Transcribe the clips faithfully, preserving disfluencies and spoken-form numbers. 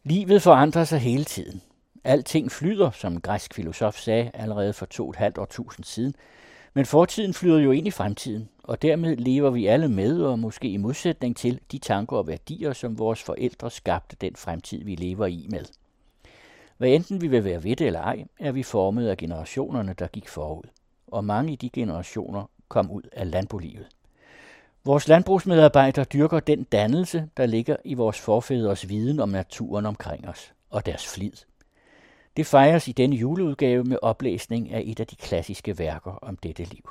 Livet forandrer sig hele tiden. Alting flyder, som en græsk filosof sagde allerede for to og et halvt årtusind siden. Men fortiden flyder jo ind i fremtiden, og dermed lever vi alle med, og måske i modsætning til de tanker og værdier, som vores forældre skabte den fremtid, vi lever i med. Hvad enten vi vil være ved det eller ej, er vi formet af generationerne, der gik forud. Og mange i de generationer kom ud af landbolivet. Vores landbrugsmedarbejdere dyrker den dannelse, der ligger i vores forfædres viden om naturen omkring os og deres flid. Det fejres i denne juleudgave med oplæsning af et af de klassiske værker om dette liv.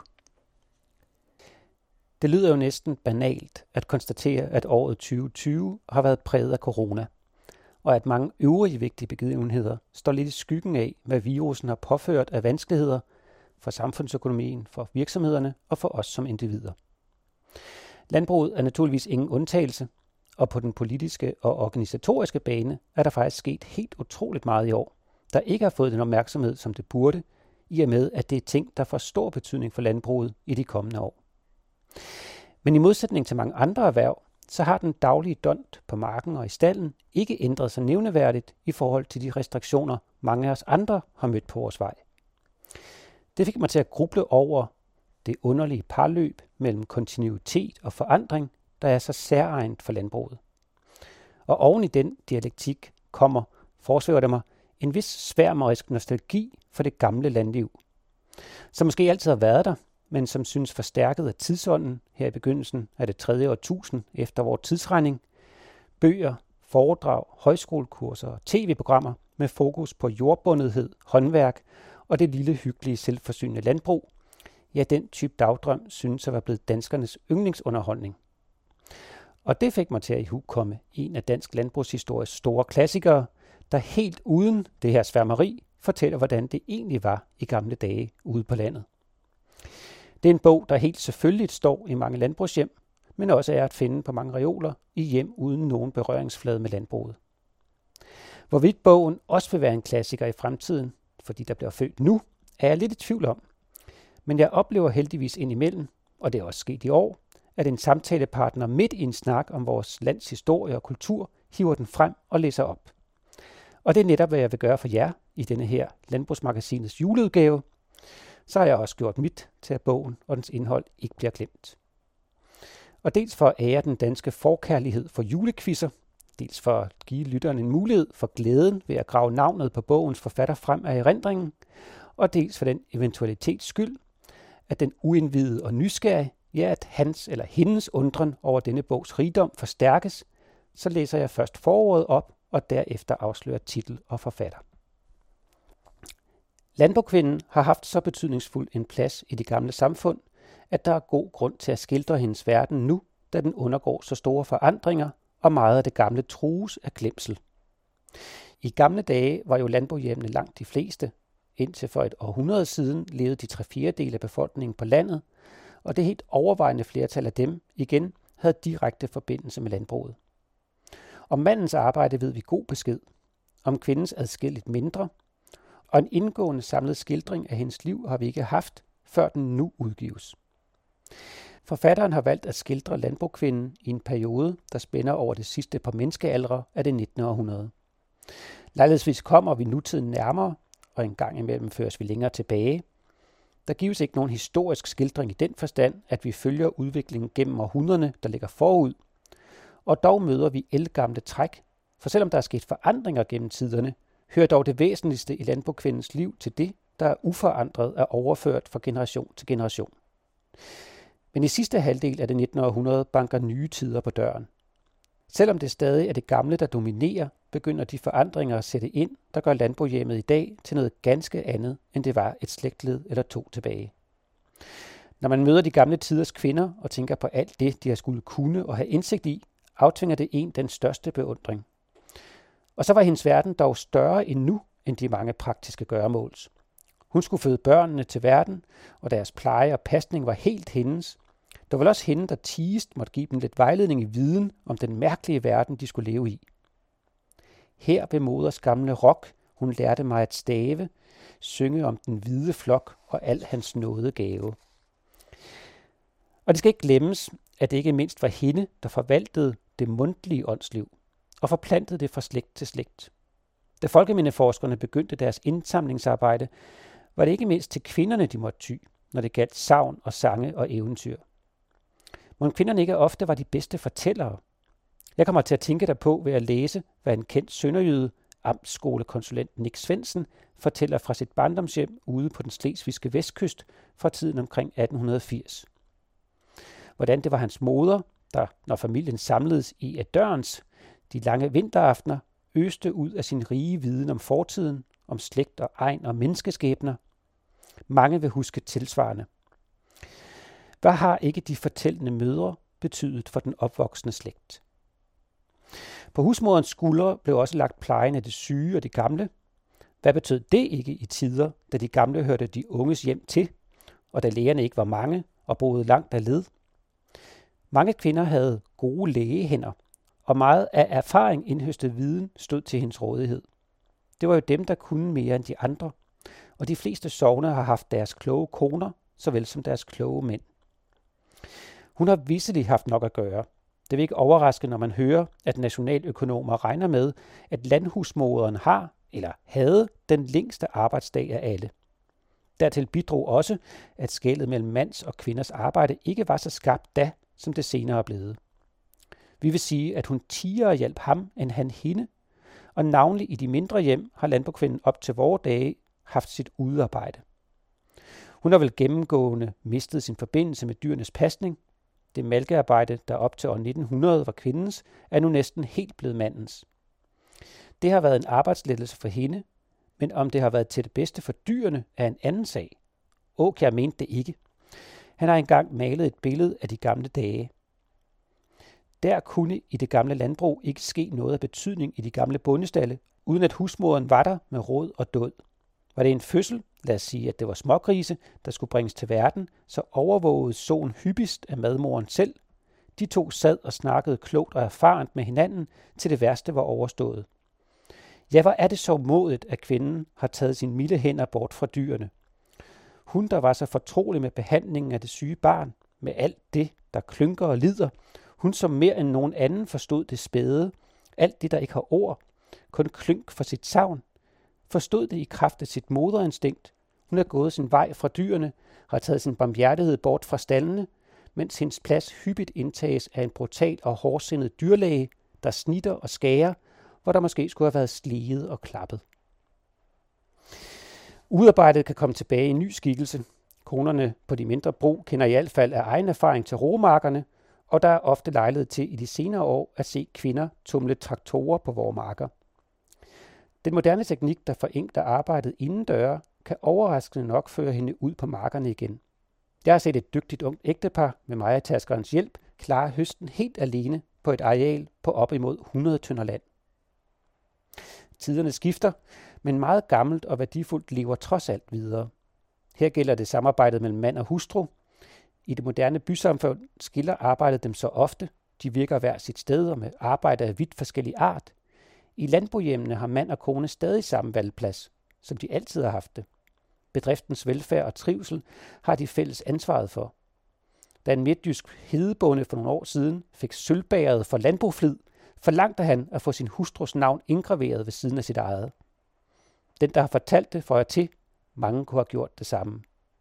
Det lyder jo næsten banalt at konstatere, at året tyve tyve har været præget af corona, og at mange øvrige vigtige begivenheder står lidt i skyggen af, hvad virusen har påført af vanskeligheder for samfundsøkonomien, for virksomhederne og for os som individer. Landbruget er naturligvis ingen undtagelse, og på den politiske og organisatoriske bane er der faktisk sket helt utroligt meget i år, der ikke har fået den opmærksomhed, som det burde, i og med, at det er ting, der får stor betydning for landbruget i de kommende år. Men i modsætning til mange andre erhverv, så har den daglige dont på marken og i stalden ikke ændret sig nævneværdigt i forhold til de restriktioner, mange af os andre har mødt på vores vej. Det fik mig til at gruble over det underlige parløb mellem kontinuitet og forandring, der er så særegent for landbruget. Og oven i den dialektik kommer, forsvæver det mig, en vis sværmerisk nostalgi for det gamle landliv, som måske altid har været der, men som synes forstærket af tidsånden her i begyndelsen af det tredje årtusind efter vores tidsregning, bøger, foredrag, højskolekurser og tv-programmer med fokus på jordbundethed, håndværk og det lille hyggelige selvforsynende landbrug. Ja, den type dagdrøm synes at være blevet danskernes yndlingsunderholdning. Og det fik mig til at ihugkomme en af dansk landbrugshistories store klassikere, der helt uden det her sværmeri fortæller, hvordan det egentlig var i gamle dage ude på landet. Det er en bog, der helt selvfølgelig står i mange landbrugshjem, men også er at finde på mange reoler i hjem uden nogen berøringsflade med landbruget. Hvorvidt bogen også vil være en klassiker i fremtiden, fordi der bliver født nu, er jeg lidt i tvivl om. Men jeg oplever heldigvis indimellem, og det er også sket i år, at en samtalepartner midt i en snak om vores lands historie og kultur hiver den frem og læser op. Og det er netop, hvad jeg vil gøre for jer i denne her Landbrugsmagasinets juleudgave. Så har jeg også gjort mit til, at bogen og dens indhold ikke bliver glemt. Og dels for at ære den danske forkærlighed for julekvisser, dels for at give lytteren en mulighed for glæden ved at grave navnet på bogens forfatter frem af erindringen, og dels for den eventualitets skyld, at den uindvidede og nysgerrige, ja, at hans eller hendes undren over denne bogs rigdom forstærkes, så læser jeg først forordet op og derefter afslører titel og forfatter. Landbrugskvinden har haft så betydningsfuld en plads i det gamle samfund, at der er god grund til at skildre hendes verden nu, da den undergår så store forandringer, og meget af det gamle trues af glemsel. I gamle dage var jo landbrugshjemmene langt de fleste. Indtil for et århundrede siden levede de tre fjerdedele af befolkningen på landet, og det helt overvejende flertal af dem, igen, havde direkte forbindelse med landbruget. Om mandens arbejde ved vi god besked, om kvindens adskilligt mindre, og en indgående samlet skildring af hendes liv har vi ikke haft, før den nu udgives. Forfatteren har valgt at skildre landbrugskvinden i en periode, der spænder over det sidste par menneskealdre af det nittende århundrede. Lejlighedsvis kommer vi nutiden nærmere, og en gang imellem føres vi længere tilbage. Der gives ikke nogen historisk skildring i den forstand, at vi følger udviklingen gennem århundrederne, der ligger forud, og dog møder vi ældgamle træk, for selvom der er sket forandringer gennem tiderne, hører dog det væsentligste i landbrugskvindens liv til det, der er uforandret og overført fra generation til generation. Men i sidste halvdel af det nittende århundrede banker nye tider på døren. Selvom det stadig er det gamle, der dominerer, begynder de forandringer at sætte ind, der gør landbrugshjemmet i dag til noget ganske andet, end det var et slægtled eller to tilbage. Når man møder de gamle tiders kvinder og tænker på alt det, de har skulle kunne og have indsigt i, aftvinger det en den største beundring. Og så var hendes verden dog større end nu, end de mange praktiske gøremåls. Hun skulle føde børnene til verden, og deres pleje og pasning var helt hendes. Det var også hende, der tiest måtte give dem lidt vejledning i viden om den mærkelige verden, de skulle leve i. Her ved moders gamle rok, hun lærte mig at stave, synge om den hvide flok og al hans nåde gave. Og det skal ikke glemmes, at det ikke mindst var hende, der forvaltede det mundtlige åndsliv. og forplantede det fra slægt til slægt. Da folkemindeforskerne begyndte deres indsamlingsarbejde, var det ikke mindst til kvinderne, de måtte ty, når det galt sagn og sange og eventyr. Men kvinderne ikke ofte var de bedste fortællere. Jeg kommer til at tænke derpå ved at læse, hvad en kendt sønderjyde, amtsskolekonsulent Nick Svendsen, fortæller fra sit barndomshjem ude på den slesvigske vestkyst fra tiden omkring atten firs. Hvordan det var hans moder, der, når familien samledes i et dørens, de lange vinteraftener, øste ud af sin rige viden om fortiden, om slægt og egn og menneskeskæbner. Mange vil huske tilsvarende. Hvad har ikke de fortællende mødre betydet for den opvoksende slægt? På husmoderens skuldre blev også lagt plejen af de syge og de gamle. Hvad betød det ikke i tider, da de gamle hørte de unges hjem til, og da lægerne ikke var mange og boede langt af led? Mange kvinder havde gode lægehænder, og meget af erfaring indhøstet viden stod til hendes rådighed. Det var jo dem, der kunne mere end de andre, og de fleste sogne har haft deres kloge koner, såvel som deres kloge mænd. Hun har visselig haft nok at gøre. Det vil ikke overraske, når man hører, at nationaløkonomer regner med, at landhusmoderen har, eller havde, den længste arbejdsdag af alle. Dertil bidrog også, at skellet mellem mands og kvinders arbejde ikke var så skarpt da, som det senere er blevet. Vi vil sige, at hun tiere hjalp ham, end han hende, og navnlig i de mindre hjem har landbokvinden op til vore dage haft sit udarbejde. Hun har vel gennemgående mistet sin forbindelse med dyrenes pasning. Det malkearbejde, der op til år nitten hundrede var kvindens, er nu næsten helt blevet mandens. Det har været en arbejdslettelse for hende, men om det har været til det bedste for dyrene, er en anden sag. Aakjær mente det ikke. Han har engang malet et billede af de gamle dage. Der kunne i det gamle landbrug ikke ske noget af betydning i de gamle bondestalle, uden at husmoderen var der med råd og dåd. Var det en fødsel, lad os sige, at det var smågrise, der skulle bringes til verden, så overvågede soen hyppigst af madmoren selv. De to sad og snakkede klogt og erfarent med hinanden, til det værste var overstået. Ja, hvor er det så modigt, at kvinden har taget sine milde hænder bort fra dyrene. Hun, der var så fortrolig med behandlingen af det syge barn, med alt det, der klynker og lider, hun som mere end nogen anden forstod det spæde, alt det, der ikke har ord, kun klynk for sit savn, forstod det i kraft af sit moderinstinkt. Hun er gået sin vej fra dyrene, har taget sin barmhjertighed bort fra stallene, mens hendes plads hyppigt indtages af en brutal og hårdsindet dyrlæge, der snitter og skærer, hvor der måske skulle have været sliget og klappet. Udarbejdet kan komme tilbage i en ny skikkelse. Konerne på de mindre brug kender i hvert fald af egen erfaring til roemarkerne, og der er ofte lejlighed til i de senere år at se kvinder tumle traktorer på vores marker. Den moderne teknik, der forenkler arbejdet indendøre, kan overraskende nok føre hende ud på markerne igen. Jeg har set et dygtigt ungt ægtepar med mejertaskerens hjælp klare høsten helt alene på et areal på op imod hundrede tønder land. Tiderne skifter, men meget gammelt og værdifuldt lever trods alt videre. Her gælder det samarbejdet mellem mand og hustru. I det moderne bysamfund skiller arbejdet dem så ofte. De virker hver sit sted og med arbejde af vidt forskellig art. I landbohjemmene har mand og kone stadig samme valgplads, som de altid har haft det. Bedriftens velfærd og trivsel har de fælles ansvaret for. Da en midtjysk hedebonde for nogle år siden fik sølvbæret for landbrugflid, forlangte han at få sin hustrus navn indgraveret ved siden af sit eget. Den, der har fortalt det, får jeg til. Mange kunne have gjort det samme.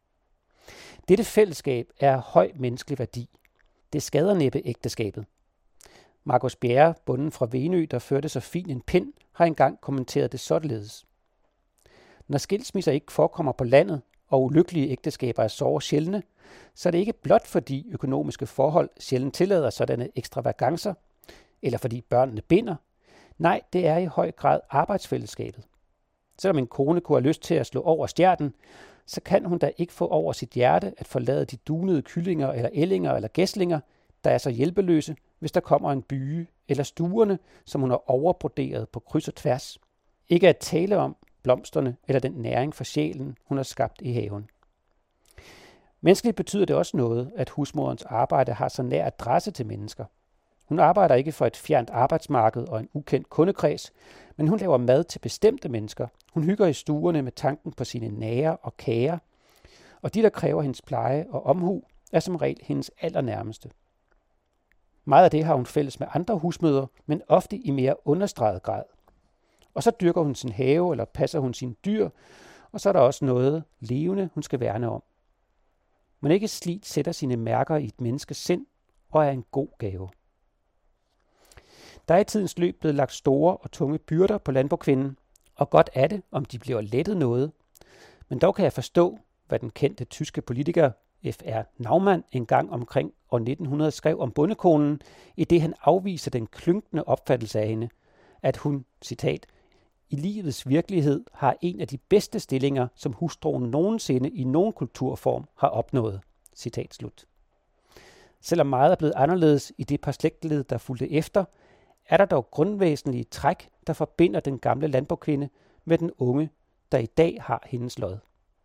Dette fællesskab er af høj menneskelig værdi. Det skader næppe ægteskabet. Markus Bjerre, bonden fra Venø, der førte så fin en pind, har engang kommenteret det således. Når skilsmisser ikke forekommer på landet, og ulykkelige ægteskaber er såre sjældne, så er det ikke blot fordi økonomiske forhold sjældent tillader sådanne ekstravagancer, eller fordi børnene binder. Nej, det er i høj grad arbejdsfællesskabet. Selvom en kone kunne have lyst til at slå over stjerten, så kan hun da ikke få over sit hjerte at forlade de dunede kyllinger eller ællinger eller gæslinger, der er så hjælpeløse, hvis der kommer en byge eller stuerne, som hun har overbroderet på kryds og tværs. Ikke at tale om blomsterne eller den næring for sjælen, hun har skabt i haven. Menneskeligt betyder det også noget, at husmorens arbejde har så nær adresse til mennesker. Hun arbejder ikke for et fjernt arbejdsmarked og en ukendt kundekreds, men hun laver mad til bestemte mennesker. Hun hygger i stuerne med tanken på sine nære og kære, og de, der kræver hendes pleje og omhu, er som regel hendes allernærmeste. Meget af det har hun fælles med andre husmødre, men ofte i mere understreget grad. Og så dyrker hun sin have, eller passer hun sine dyr, og så er der også noget levende, hun skal værne om. Men ikke slidt sætter sine mærker i et menneskes sind og er en god gave. Der er i tidens løb blevet lagt store og tunge byrder på landbokvinden, og godt er det, om de bliver lettet noget. Men dog kan jeg forstå, hvad den kendte tyske politiker F R Naumann engang omkring år nitten hundrede skrev om bondekonen, i det han afviser den klynkende opfattelse af hende, at hun, citat, i livets virkelighed har en af de bedste stillinger, som hustruen nogensinde i nogen kulturform har opnået. Citat slut. Selvom meget er blevet anderledes i det par slægtled, der fulgte efter, er der dog grundvæsentlige træk, der forbinder den gamle landbokvinde med den unge, der i dag har hendes lod.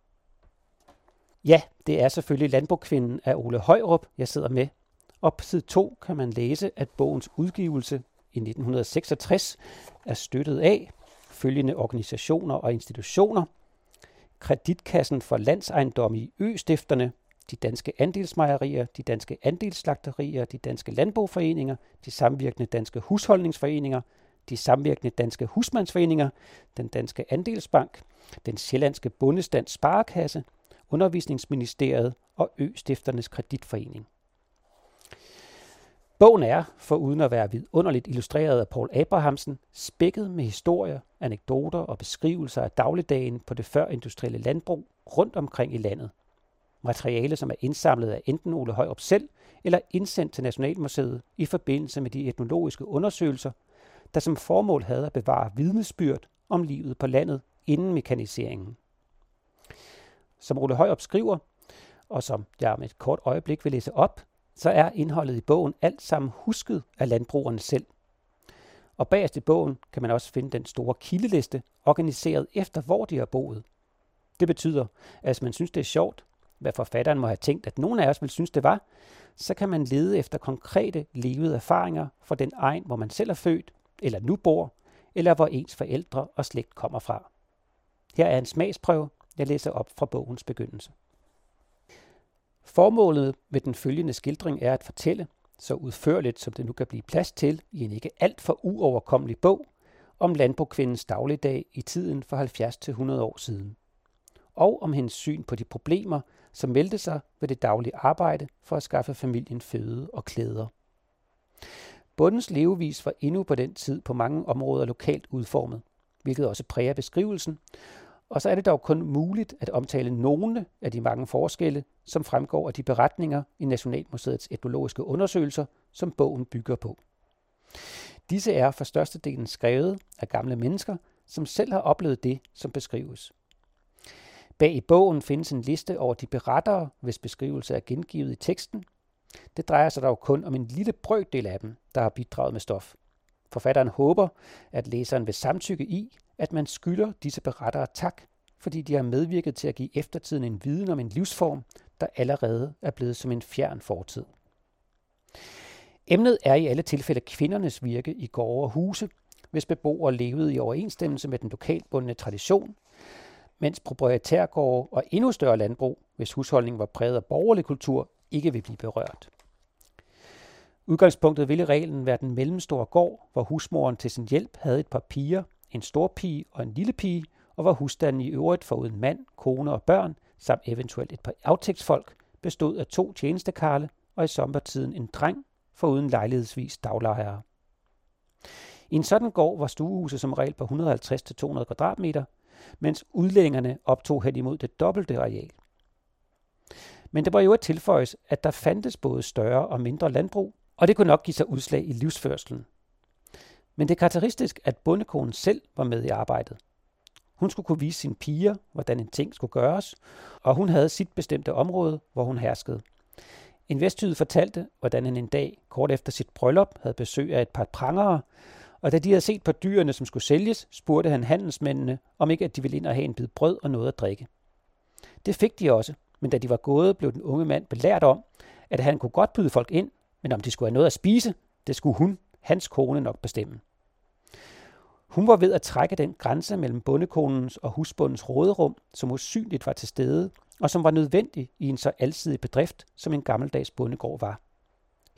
Ja, det er selvfølgelig Landbokvinden af Ole Højrup, jeg sidder med. Og på side to kan man læse, at bogens udgivelse i nitten seksogtres er støttet af følgende organisationer og institutioner: Kreditkassen for Landsejendomme i Ø-stifterne, de danske andelsmejerier, de danske andelsslagterier, de danske landboforeninger, de samvirkende danske husholdningsforeninger, de samvirkende danske husmandsforeninger, den danske andelsbank, den sjællandske bondestands sparekasse, Undervisningsministeriet og Ø-stifternes kreditforening. Bogen er, foruden at være vidunderligt illustreret af Paul Abrahamsen, spækket med historier, anekdoter og beskrivelser af dagligdagen på det førindustrielle landbrug rundt omkring i landet. Materiale, som er indsamlet af enten Ole Højrup selv eller indsendt til Nationalmuseet i forbindelse med de etnologiske undersøgelser, der som formål havde at bevare vidnesbyrd om livet på landet inden mekaniseringen. Som Ole Højrup skriver, og som jeg om et kort øjeblik vil læse op, så er indholdet i bogen alt sammen husket af landbrugerne selv. Og bagerst i bogen kan man også finde den store kildeliste, organiseret efter hvor de har boet. Det betyder, at hvis man synes det er sjovt, hvad forfatteren må have tænkt, at nogen af os vil synes det var, så kan man lede efter konkrete levede erfaringer fra den egen, hvor man selv er født, eller nu bor, eller hvor ens forældre og slægt kommer fra. Her er en smagsprøve, jeg læser op fra bogens begyndelse. Formålet med den følgende skildring er at fortælle, så udførligt som det nu kan blive plads til i en ikke alt for uoverkommelig bog, om landbokvindens dagligdag i tiden for halvfjerds til hundrede år siden, og om hendes syn på de problemer, som meldte sig ved det daglige arbejde for at skaffe familien føde og klæder. Bondens levevis var endnu på den tid på mange områder lokalt udformet, hvilket også præger beskrivelsen, og så er det dog kun muligt at omtale nogle af de mange forskelle, som fremgår af de beretninger i Nationalmuseets etnologiske undersøgelser, som bogen bygger på. Disse er for størstedelen skrevet af gamle mennesker, som selv har oplevet det, som beskrives. Bag i bogen findes en liste over de berettere, hvis beskrivelse er gengivet i teksten. Det drejer sig dog kun om en lille brøkdel af dem, der har bidraget med stof. Forfatteren håber, at læseren vil samtykke i, at man skylder disse berettere tak, fordi de har medvirket til at give eftertiden en viden om en livsform, der allerede er blevet som en fjern fortid. Emnet er i alle tilfælde kvindernes virke i gårde og huse, hvis beboere levede i overensstemmelse med den lokalbundne tradition, mens proprietærgårde og endnu større landbrug, hvis husholdningen var præget af borgerlig kultur, ikke vil blive berørt. Udgangspunktet vil i reglen være den mellemstore gård, hvor husmoren til sin hjælp havde et par piger, en storpige og en lille pige, og hvor husstanden i øvrigt foruden mand, kone og børn, samt eventuelt et par aftægtsfolk, bestod af to tjenestekarle og i sommertiden en dreng, foruden lejlighedsvis daglejere. I en sådan gård var stuehuset som regel på et hundrede og halvtreds til to hundrede kvadratmeter, mens udlændingerne optog hen imod det dobbelte areal. Men det var jo et tilføjes, at der fandtes både større og mindre landbrug, og det kunne nok give sig udslag i livsførslen. Men det er karakteristisk, at bondekonen selv var med i arbejdet. Hun skulle kunne vise sine piger, hvordan en ting skulle gøres, og hun havde sit bestemte område, hvor hun herskede. En vestjyde fortalte, hvordan han en dag, kort efter sit bryllup, havde besøg af et par prangere, og da de havde set på dyrene, som skulle sælges, spurgte han handelsmændene, om ikke at de ville ind og have en bid brød og noget at drikke. Det fik de også, men da de var gået, blev den unge mand belært om, at han kunne godt byde folk ind, men om de skulle have noget at spise, det skulle hun, hans kone, nok bestemme. Hun var ved at trække den grænse mellem bondekonens og husbondens råderum, som usynligt var til stede, og som var nødvendig i en så alsidig bedrift, som en gammeldags bondegård var.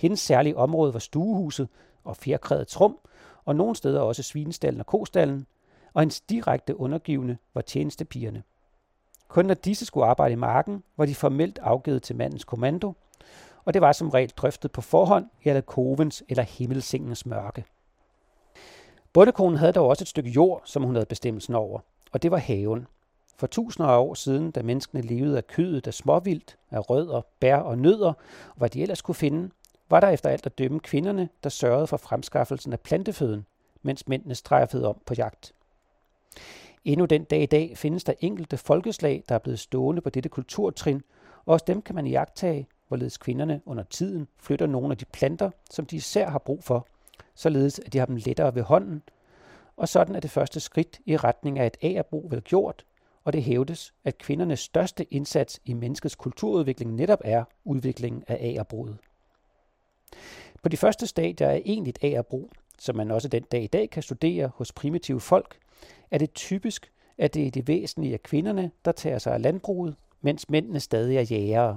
Hendes særlige område var stuehuset og fjerkrædets rum, og nogle steder også svinestallen og kostallen, og hendes direkte undergivne var tjenestepigerne. Kun når disse skulle arbejde i marken, var de formelt afgivet til mandens kommando, og det var som regel drøftet på forhånd i alkovens eller himmelsengens mørke. Bondekonen havde dog også et stykke jord, som hun havde bestemmelsen over, og det var haven. For tusinder af år siden, da menneskene levede af kødet af småvildt, af rødder, bær og nødder, og hvad de ellers kunne finde, var der efter alt at dømme kvinderne, der sørgede for fremskaffelsen af planteføden, mens mændene strejfede om på jagt. Endnu den dag i dag findes der enkelte folkeslag, der er blevet stående på dette kulturtrin, og også dem kan man iagttage, hvorledes kvinderne under tiden flytter nogle af de planter, som de især har brug for, således at de har dem lettere ved hånden, og sådan er det første skridt i retning af et agerbrug vel gjort, og det hævdes, at kvindernes største indsats i menneskets kulturudvikling netop er udviklingen af agerbruget. På de første stadier af egentligt agerbrug, som man også den dag i dag kan studere hos primitive folk, er det typisk, at det er det væsentlige af kvinderne, der tager sig af landbruget, mens mændene stadig er jægere.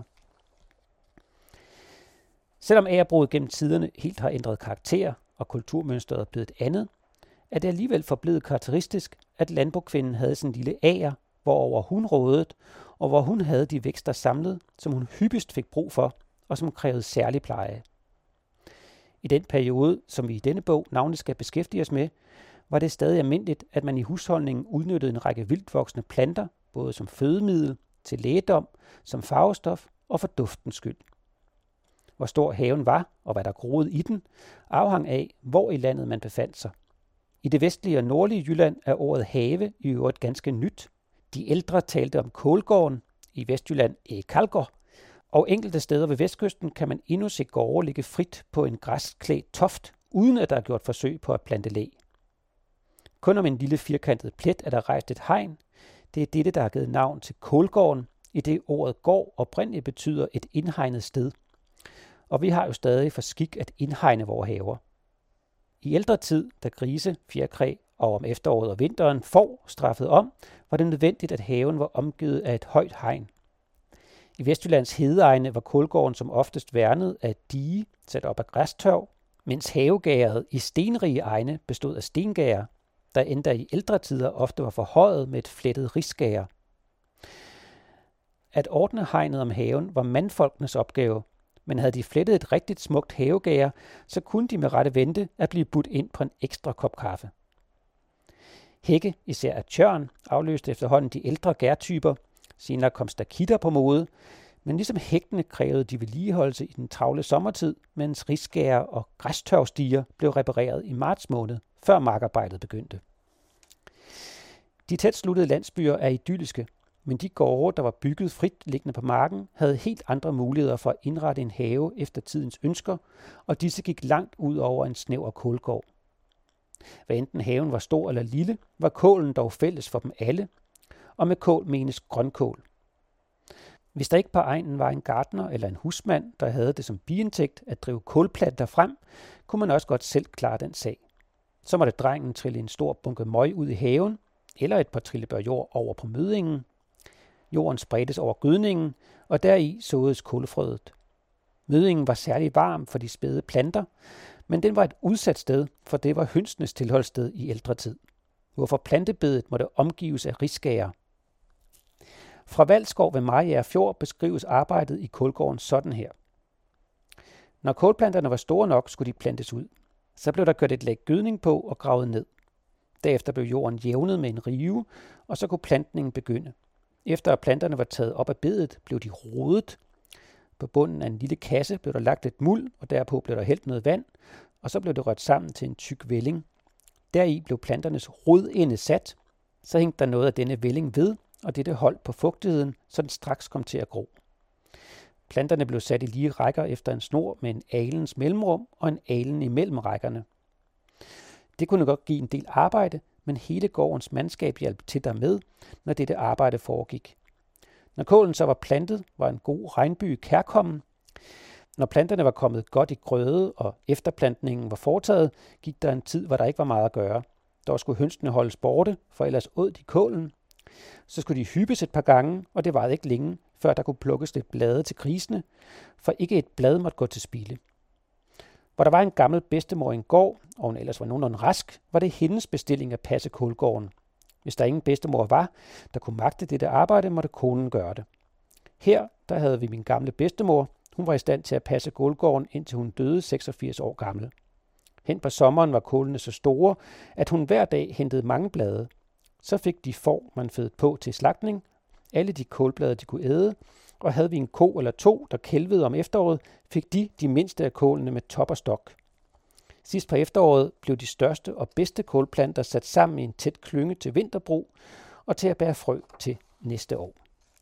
Selvom agerbruget gennem tiderne helt har ændret karakter, og kulturmønstret er blevet et andet, er det alligevel forblevet karakteristisk, at landbrugskvinden havde sin lille ager, hvorover hun rådede, og hvor hun havde de vækster samlet, som hun hyppigst fik brug for, og som krævede særlig pleje. I den periode, som vi i denne bog navnlig skal beskæftige os med, var det stadig almindeligt, at man i husholdningen udnyttede en række vildtvoksende planter, både som fødemiddel, til lægedom, som farvestof og for duftens skyld. Hvor stor haven var, og hvad der groede i den, afhang af, hvor i landet man befandt sig. I det vestlige og nordlige Jylland er ordet have i øvrigt ganske nyt. De ældre talte om kålgården, i Vestjylland Kalgård, og enkelte steder ved vestkysten kan man endnu se gårde ligge frit på en græsklædt toft, uden at der er gjort forsøg på at plante læ. Kun om en lille firkantet plet er der rejst et hegn. Det er dette, der har givet navn til kålgården, i det ordet gård oprindeligt betyder et indhegnet sted. Og vi har jo stadig for skik at indhegne vores haver. I ældre tid, da grise, fjerkræ og om efteråret og vinteren får straffet om, var det nødvendigt, at haven var omgivet af et højt hegn. I Vestjyllands hedeegne var kålgården som oftest værnet af et dige sat op af græstørv, mens havegæret i stenrige egne bestod af stengærer, der endda i ældre tider ofte var forhøjet med et flettet risgære. At ordne hegnet om haven var mandfolkenes opgave, men havde de flettet et rigtigt smukt havegære, så kunne de med rette vente at blive budt ind på en ekstra kop kaffe. Hække, især af tjørn, afløste efterhånden de ældre gærtyper. Senere kom stakitter på mode, men ligesom hægtene krævede de vedligeholdelse i den travle sommertid, mens risgærer og græstørvstiger blev repareret i marts måned, før markarbejdet begyndte. De tæt sluttede landsbyer er idylliske, men de gårde, der var bygget frit liggende på marken, havde helt andre muligheder for at indrette en have efter tidens ønsker, og disse gik langt ud over en snæver kålgård. Hvad enten haven var stor eller lille, var kålen dog fælles for dem alle, og med kål menes grønkål. Hvis der ikke på egnen var en gartner eller en husmand, der havde det som biindtægt at drive kålplanter frem, kunne man også godt selv klare den sag. Så måtte drengen trille en stor bunke møg ud i haven, eller et par trillebør jord over på mødingen. Jorden spredtes over gødningen, og deri såedes kålfrødet. Mødingen var særlig varm for de spæde planter, men den var et udsat sted, for det var hønsenes tilholdssted i ældre tid, hvorfor plantebedet måtte omgives af risgærer. Fra Valskov ved Mariager Fjord beskrives arbejdet i kålgården sådan her. Når kålplanterne var store nok, skulle de plantes ud. Så blev der kørt et lag gødning på og gravet ned. Derefter blev jorden jævnet med en rive, og så kunne plantningen begynde. Efter at planterne var taget op af bedet, blev de rodet. På bunden af en lille kasse blev der lagt lidt muld, og derpå blev der hældt noget vand, og så blev det rørt sammen til en tyk vælling. Deri blev planternes rodende sat. Så hængte der noget af denne vælling ved, og dette holdt på fugtigheden, så den straks kom til at gro. Planterne blev sat i lige rækker efter en snor med en alens mellemrum og en alen imellem rækkerne. Det kunne godt give en del arbejde, men hele gårdens mandskab hjalp til dermed, når dette arbejde foregik. Når kålen så var plantet, var en god regnby kærkommen. Når planterne var kommet godt i grøde, og efterplantningen var foretaget, gik der en tid, hvor der ikke var meget at gøre. Der skulle hønsene holdes borte, for ellers åd de kålen. Så skulle de hyppes et par gange, og det varede ikke længe, før der kunne plukkes lidt blade til grisene, for ikke et blad måtte gå til spilde. Hvor der var en gammel bedstemor i en gård, og hun ellers var nogenlunde rask, var det hendes bestilling at passe kålgården. Hvis der ingen bedstemor var, der kunne magte dette arbejde, måtte konen gøre det. Her der havde vi min gamle bedstemor. Hun var i stand til at passe kålgården, indtil hun døde seksogfirs år gammel. Hen på sommeren var kålene så store, at hun hver dag hentede mange blade. Så fik de får, man fed på til slagtning, alle de kålblade, de kunne æde, og havde vi en ko eller to, der kælvede om efteråret, fik de de mindste af kålene med top og stok. Sidst på efteråret blev de største og bedste kålplanter sat sammen i en tæt klynge til vinterbrug og til at bære frø til næste år.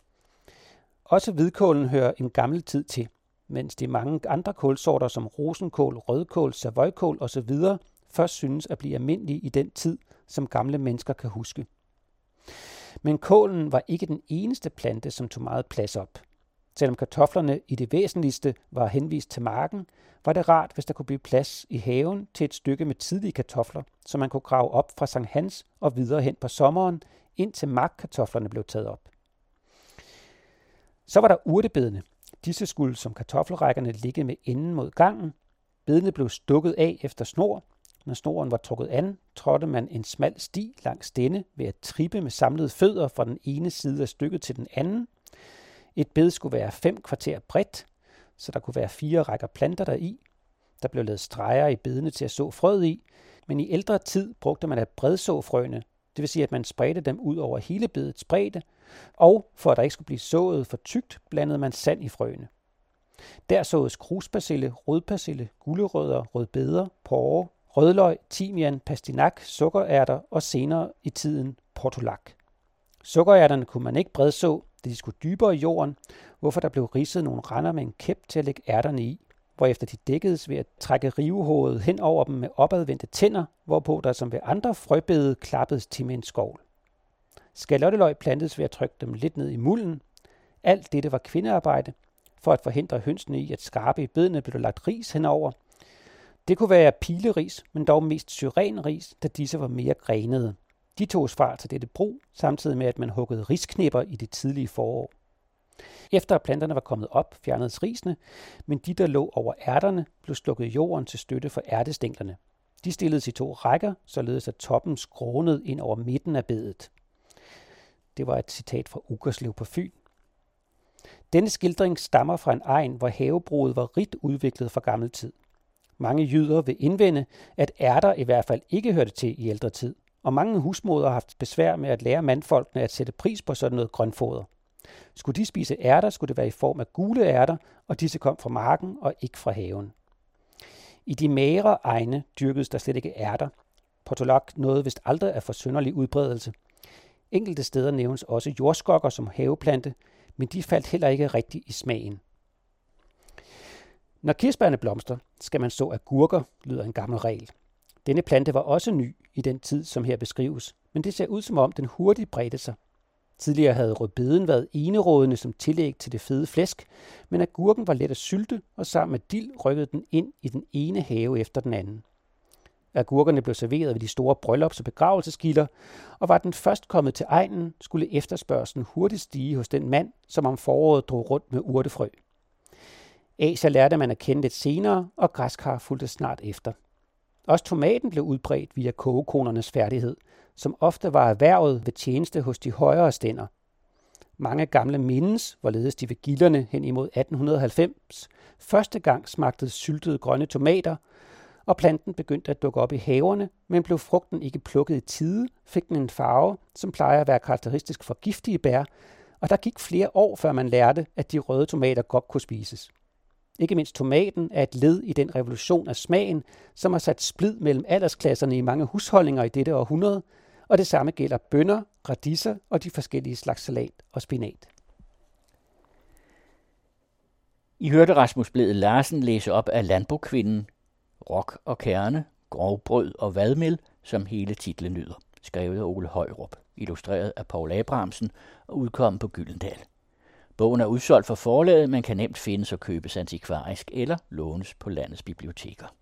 Også hvidkålen hører en gammel tid til, mens de mange andre kålsorter som rosenkål, rødkål, savoykål osv. først synes at blive almindelige i den tid, som gamle mennesker kan huske. Men kålen var ikke den eneste plante, som tog meget plads op. Selvom kartoflerne i det væsentligste var henvist til marken, var det rart, hvis der kunne blive plads i haven til et stykke med tidlige kartofler, som man kunne grave op fra Sankt Hans og videre hen på sommeren, indtil markkartoflerne blev taget op. Så var der urtebedene. Disse skulle som kartoffelrækkerne ligge med enden mod gangen. Bedene blev stukket af efter snor. Når snoren var trukket an, trådte man en smal sti langs denne ved at trippe med samlede fødder fra den ene side af stykket til den anden. Et bed skulle være fem kvarter bredt, så der kunne være fire rækker planter deri. Der blev lavet streger i bedene til at så frøet i, men i ældre tid brugte man at bredså frøene, det vil sige, at man spredte dem ud over hele bedets bredde, og for at der ikke skulle blive sået for tykt, blandede man sand i frøene. Der såedes kruspersille, rødpersille, gulerødder, rødbeder, porre, rødløg, timian, pastinak, sukkerærter og senere i tiden portulak. Sukkerærterne kunne man ikke bredså, da de skulle dybere i jorden, hvorfor der blev ridset nogle render med en kæp til at lægge ærterne i, hvorefter de dækkedes ved at trække rivehovedet hen over dem med opadvendte tænder, hvorpå der som ved andre frøbede klappedes til med en skovl. Skalotteløg plantedes ved at trykke dem lidt ned i mulden. Alt dette var kvindearbejde. For at forhindre hønsene i at skarpe i bedene blev der lagt ris henover. Det kunne være pileris, men dog mest syrenris, da disse var mere grenede. De togs fra til dette brug, samtidig med at man huggede risknipper i det tidlige forår. Efter at planterne var kommet op, fjernedes risene, men de, der lå over ærterne, blev slukket i jorden til støtte for ærtestænglerne. De stilledes i to rækker, således at toppen skrånede ind over midten af bedet. Det var et citat fra Ugerslev på Fyn. Denne skildring stammer fra en egn, hvor havebruget var rigt udviklet fra gammel tid. Mange jyder vil indvende, at ærter i hvert fald ikke hørte til i ældre tid, og mange husmødre har haft besvær med at lære mandfolkene at sætte pris på sådan noget grønfoder. Skulle de spise ærter, skulle det være i form af gule ærter, og disse kom fra marken og ikke fra haven. I de magre egne dyrkedes der slet ikke ærter. Portulak nåede vist aldrig af for synderlig udbredelse. Enkelte steder nævnes også jordskokker som haveplante, men de faldt heller ikke rigtig i smagen. Når kirsebærne blomster, skal man så agurker, lyder en gammel regel. Denne plante var også ny i den tid, som her beskrives, men det ser ud som om den hurtigt bredte sig. Tidligere havde rødbeden været enerådende som tillæg til det fede flæsk, men agurken var let at sylte, og sammen med dild rykkede den ind i den ene have efter den anden. Agurkerne blev serveret ved de store bryllups- og begravelsesgilder, og var den først kommet til egnen, skulle efterspørgslen hurtigt stige hos den mand, som om foråret drog rundt med urtefrø. Asia lærte man at kende lidt senere, og græskar fulgte snart efter. Også tomaten blev udbredt via kogekonernes færdighed, som ofte var erhvervet ved tjeneste hos de højere stænder. Mange gamle mindes, hvorledes de ved gilderne hen imod atten halvfems første gang smagtede syltede grønne tomater, og planten begyndte at dukke op i haverne, men blev frugten ikke plukket i tide, fik den en farve, som plejer at være karakteristisk for giftige bær, og der gik flere år, før man lærte, at de røde tomater godt kunne spises. Ikke mindst tomaten er et led i den revolution af smagen, som har sat splid mellem aldersklasserne i mange husholdninger i dette århundrede, og det samme gælder bønner, radisser og de forskellige slags salat og spinat. I hørte Rasmus Blædel Larsen læse op af Landbokvinden, Rok og kerne, grovbrød og vadmel, som hele titlen lyder. Skrevet af Ole Højrup, illustreret af Paul Abrahamsen og udkommet på Gyldendal. Bogen er udsolgt for forlaget, men kan nemt findes og købes antikvarisk eller lånes på landets biblioteker.